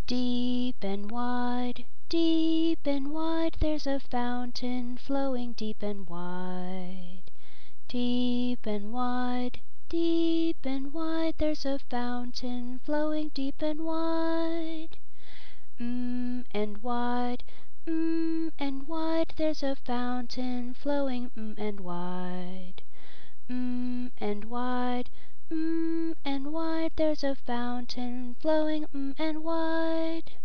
Deep and wide, there's a fountain flowing deep and wide. Deep and wide, there's a fountain flowing deep and wide. And wide, and wide, there's a fountain flowing and wide. And wide, and wide, there's a fountain flowing and wide.